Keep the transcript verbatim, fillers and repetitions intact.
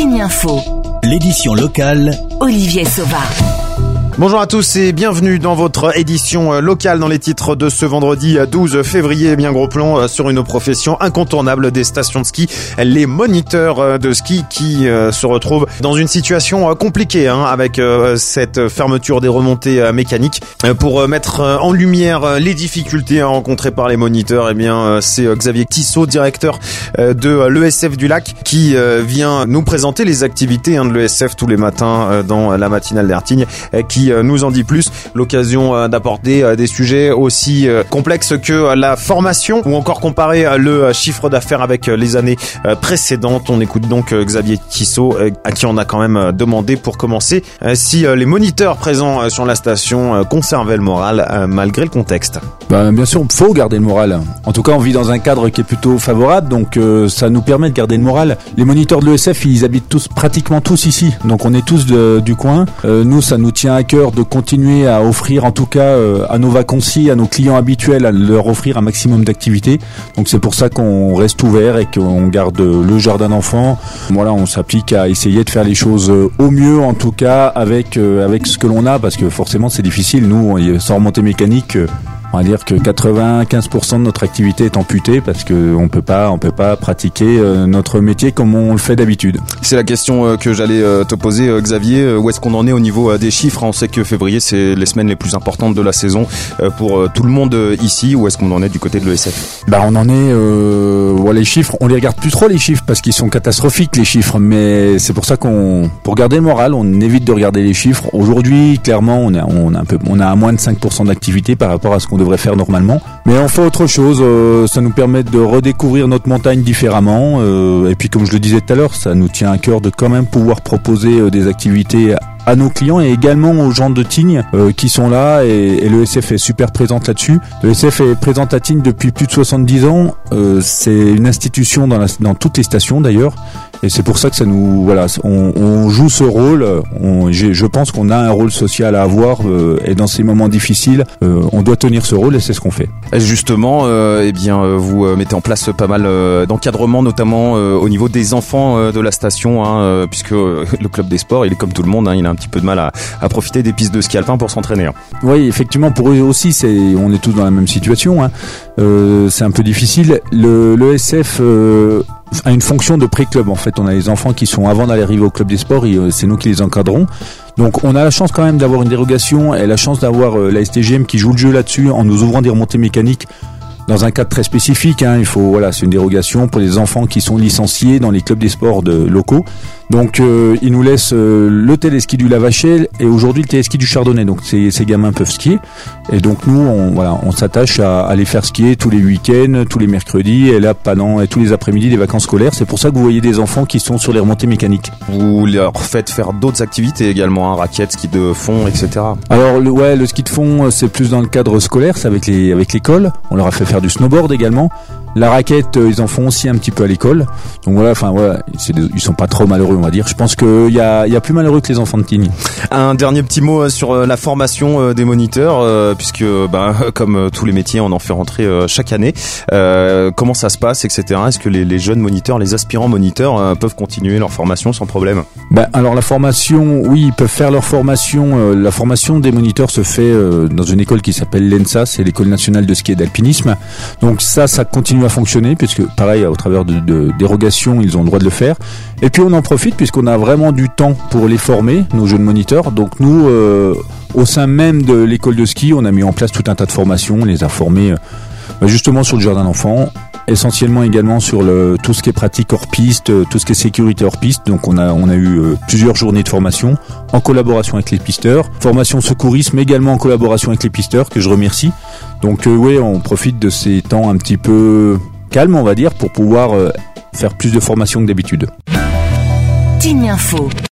Tignes Info. L'édition locale. Olivier Sauva. Bonjour à tous et bienvenue dans votre édition locale dans les titres de ce vendredi douze février. Bien gros plan sur une profession incontournable des stations de ski, les moniteurs de ski qui se retrouvent dans une situation compliquée hein, avec cette fermeture des remontées mécaniques. Pour mettre en lumière les difficultés rencontrées par les moniteurs, eh bien c'est Xavier Tissot, directeur de l'E S F du Lac, qui vient nous présenter les activités de l'E S F tous les matins dans la matinale d'Ertignes, qui nous en dit plus. L'occasion d'aborder des sujets aussi complexes que la formation ou encore comparer le chiffre d'affaires avec les années précédentes. On écoute donc Xavier Tissot, à qui on a quand même demandé pour commencer si les moniteurs présents sur la station conservaient le moral malgré le contexte. Bah, bien sûr, il faut garder le moral. En tout cas, on vit dans un cadre qui est plutôt favorable, donc euh, ça nous permet de garder le moral. Les moniteurs de l'E S F, ils habitent tous, pratiquement tous ici, donc on est tous de, du coin. Euh, nous, ça nous tient à cœur de continuer à offrir, en tout cas euh, à nos vacanciers, à nos clients habituels, à leur offrir un maximum d'activités. Donc c'est pour ça qu'on reste ouvert et qu'on garde le jardin d'enfants. Voilà, on s'applique à essayer de faire les choses au mieux, en tout cas avec euh, avec ce que l'on a, parce que forcément c'est difficile. Nous, sans remontée mécanique, euh, on va dire que quatre-vingt-quinze pour cent de notre activité est amputée parce que on peut pas, on peut pas pratiquer euh, notre métier comme on le fait d'habitude. C'est la question euh, que j'allais euh, te poser, euh, Xavier. Euh, où est-ce qu'on en est au niveau euh, des chiffres? On sait que février, c'est les semaines les plus importantes de la saison euh, pour euh, tout le monde euh, ici. Où est-ce qu'on en est du côté de l'E S F? Bah, on en est. Euh, bon, les chiffres, on les regarde plus trop les chiffres parce qu'ils sont catastrophiques les chiffres. Mais c'est pour ça qu'on, pour garder le moral, on évite de regarder les chiffres. Aujourd'hui, clairement, on a, on a un peu, on a à moins de cinq pour cent d'activité par rapport à ce qu'on devrait faire normalement, mais on fait autre chose. Euh, ça nous permet de redécouvrir notre montagne différemment, euh, et puis comme je le disais tout à l'heure, ça nous tient à cœur de quand même pouvoir proposer euh, des activités à nos clients et également aux gens de Tignes euh, qui sont là, et, et l'E S F est super présente là-dessus. L'E S F est présente à Tignes depuis plus de soixante-dix ans. Euh, c'est une institution dans, la, dans toutes les stations d'ailleurs, et c'est pour ça que ça nous, voilà, on, on joue ce rôle. On, je pense qu'on a un rôle social à avoir, euh, et dans ces moments difficiles, euh, on doit tenir ce rôle, et c'est ce qu'on fait. Justement, euh, eh bien, vous euh, mettez en place pas mal euh, d'encadrement, notamment euh, au niveau des enfants euh, de la station, hein, euh, puisque euh, le club des sports, il est comme tout le monde, hein, il a un petit peu de mal à, à profiter des pistes de ski alpin pour s'entraîner. Hein. Oui, effectivement, pour eux aussi, c'est, on est tous dans la même situation. Hein. Euh, c'est un peu difficile. Le, le S F euh, a une fonction de pré-club. En fait, on a les enfants qui sont avant d'aller arriver au club des sports, et euh, c'est nous qui les encadrons. Donc on a la chance quand même d'avoir une dérogation et la chance d'avoir euh, la S T G M qui joue le jeu là-dessus en nous ouvrant des remontées mécaniques dans un cadre très spécifique. Hein. Il faut, voilà, c'est une dérogation pour les enfants qui sont licenciés dans les clubs des sports de, locaux. Donc euh, ils nous laissent euh, le téléski du Lavachel et aujourd'hui le téléski du Chardonnay. Donc ces, ces gamins peuvent skier, et donc nous on, voilà, on s'attache à, à les faire skier tous les week-ends, tous les mercredis, et là pendant et tous les après-midi des vacances scolaires. C'est pour ça que vous voyez des enfants qui sont sur les remontées mécaniques. Vous leur faites faire d'autres activités également, hein, raquettes, ski de fond, et cetera. Alors le, ouais, le ski de fond c'est plus dans le cadre scolaire, c'est avec les avec l'école. On leur a fait faire du snowboard également. La raquette, ils en font aussi un petit peu à l'école. Donc voilà, enfin voilà, c'est des, ils sont pas trop malheureux, on va dire. Je pense qu'il y a, il y a plus malheureux que les enfants de Tignes. Un dernier petit mot sur la formation des moniteurs, puisque bah, comme tous les métiers, on en fait rentrer chaque année. Euh, comment ça se passe, et cetera. Est-ce que les, les jeunes moniteurs, les aspirants moniteurs peuvent continuer leur formation sans problème? Ben alors la formation, oui, ils peuvent faire leur formation. Euh, la formation des moniteurs se fait euh, dans une école qui s'appelle l'E N S A, c'est l'école nationale de ski et d'alpinisme. Donc ça, ça continue à fonctionner, puisque pareil, au travers de, de dérogations, ils ont le droit de le faire. Et puis on en profite puisqu'on a vraiment du temps pour les former, nos jeunes moniteurs. Donc nous, euh, au sein même de l'école de ski, on a mis en place tout un tas de formations. On les a formés euh, justement sur le jardin d'enfants, essentiellement également sur le, tout ce qui est pratique hors piste, tout ce qui est sécurité hors piste. Donc on a, on a eu euh, plusieurs journées de formation en collaboration avec les pisteurs. Formation secourisme également en collaboration avec les pisteurs, que je remercie. Donc euh, oui, on profite de ces temps un petit peu calmes, on va dire, pour pouvoir euh, faire plus de formation que d'habitude. Tignes Info.